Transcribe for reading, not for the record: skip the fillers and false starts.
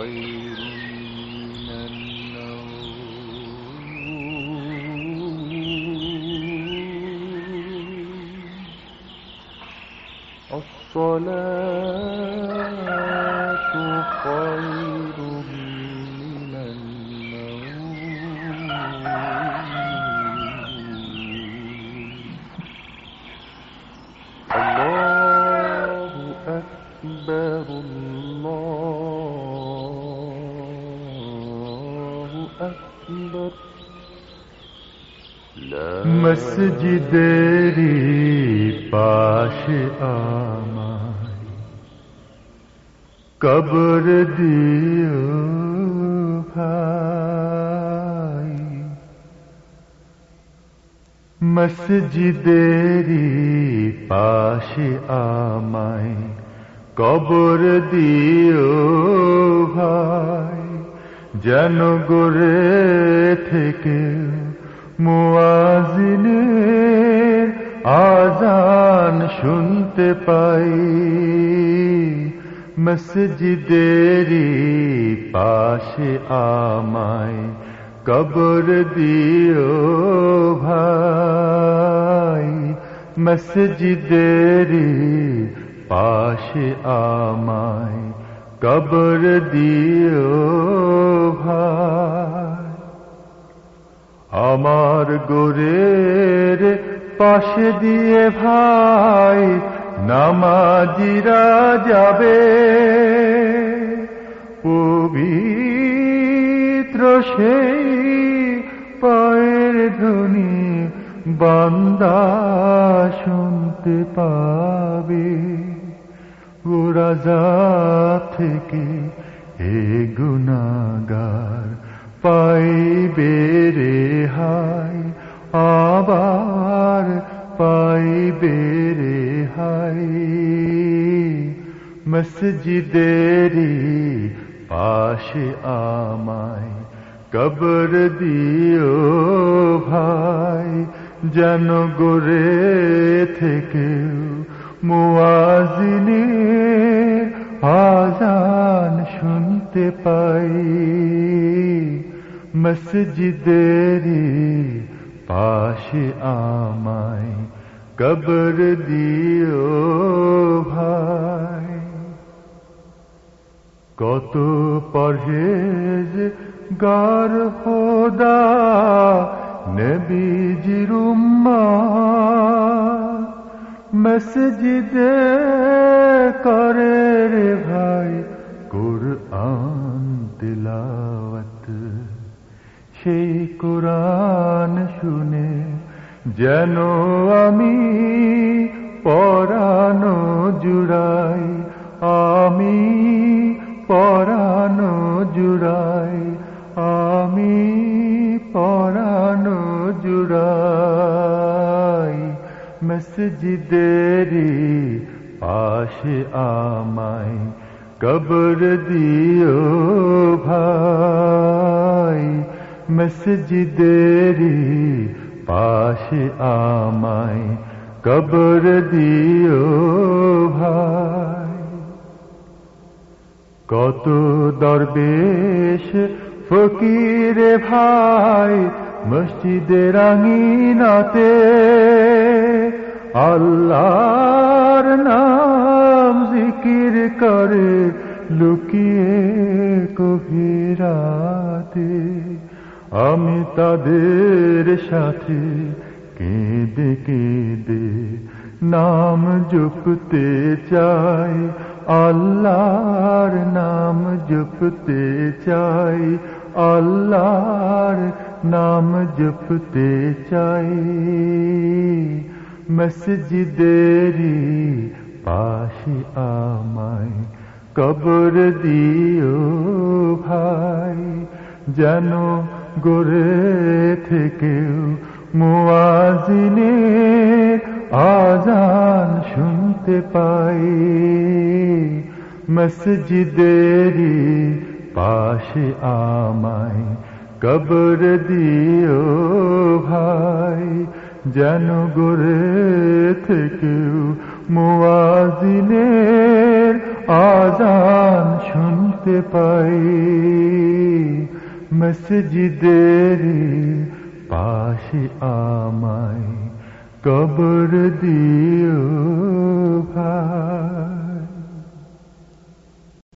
خير من النوم الصلاة خير من النوم الله أكبر الله أكبر মসজিদেরি পাশে আমায় কবর দিও ভাই মসজিদেরি পাশে আমায় কবর দিও ভাই যেন গড়ে থেকে মুয়াজ্জিনের আযান শুনতে পাই মসজিদেরি পাশে আমায় কবর দিও ভাই মসজিদেরি পাশে আমায় কবর দিও ভাই আমার গোরের পাশে দিয়ে ভাই নামাজিরা যাবে পবিত্র সেই পায়ের ধ্বনি বান্দা শুনতে পাবে ও রাজা থেকে হে গুনাহগার পাইবে রেহাই আবার পাইবে রেহাই মসজিদেরি পাশে আমায় কবর দিও ভাই যেন গড়ে থেকে মুয়াজ্জিনের আযান শুনতে পাই মসজিদেরি পাশে আমায় কবর দিও ভাই কত পরহেজ গার খোদা নবীজির উম্মত মসজিদে করে রে ভাই কুরআন তিলাওয়াত সেই কুরআন শুনে যেন আমি পরানো জুড়াই আমি পরানো জুড়াই আমি পরানো জুড়াই মসজিদেরি পাশে আমায় কবর দিও ভাই মসজিদেরি পাশে আমায় কবর দিও ভাই কত দরবেশ ফকির ভাই মসজিদের আঙিনাতে আল্লাহর নাম জিকির করে লুকিয়ে গভীরাতে আমি তাদের সাথে কেঁদে কেঁদে নাম জপতে চাই আল্লাহর নাম জপতে চাই আল্লাহর নাম জপতে চাই মসজিদেরি পাশে আমায় কবর দিও ভাই যেন গড়ে থেকেও মুয়াজ্জিনের আযান শুনতে পাই মসজিদেরি পাশে আমায় কবর দিও ভাই যেন গড়ে থেকেও মুয়াজ্জিনের আযান শুনতে পাতে পাই মসজিদের পাশে আমায় কবর দিও ভাই।